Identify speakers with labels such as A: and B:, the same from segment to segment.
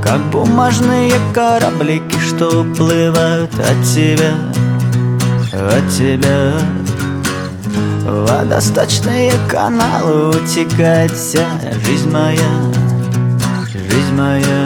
A: как бумажные кораблики, что уплывают от тебя, от тебя. В водосточные каналы утекает вся жизнь моя, жизнь моя.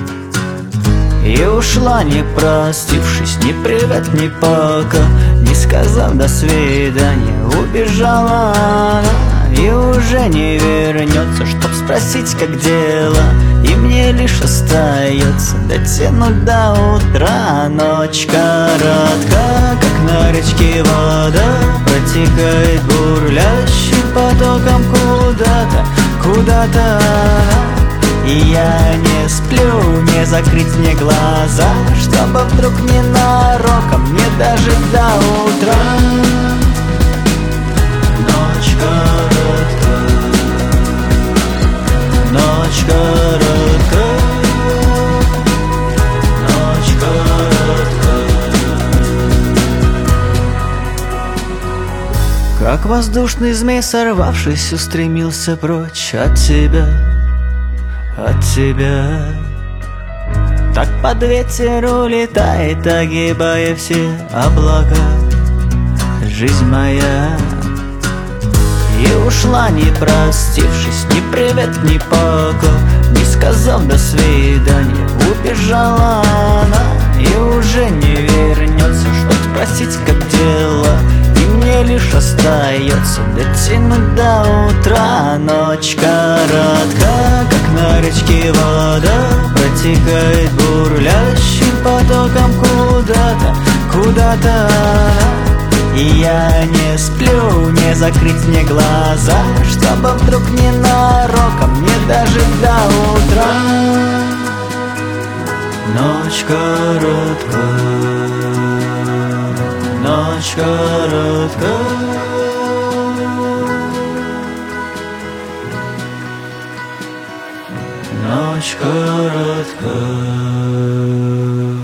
A: И ушла, не простившись, ни привет, ни пока, не сказав до свидания. Убежала она и уже не вернется, чтоб спросить, как дела. И мне лишь остается дотянуть до утра. Ночь коротка, как на речке вода, протекает бурлящим потоком куда-то, куда-то она. И я не сплю, не закрыть мне глаза, чтобы вдруг ненароком не дожить до утра. Ночь коротка, ночь коротка, ночь коротка. Как воздушный змей, сорвавшись, устремился прочь от тебя, от тебя. Так под ветер улетает, огибая все облака, жизнь моя. И ушла, не простившись, ни привет, ни пока, не сказав до свидания. Убежала она и уже не вернется, чтоб спросить, как дела. И мне лишь остается дотянуть до утра. Ночь коротка, как на речке вода, протекает бурлящим потоком куда-то, куда-то она. И я не сплю, не закрыть мне глаза, чтобы вдруг ненароком не дожить до утра. Ночь коротка, ночь коротка, ночь коротка.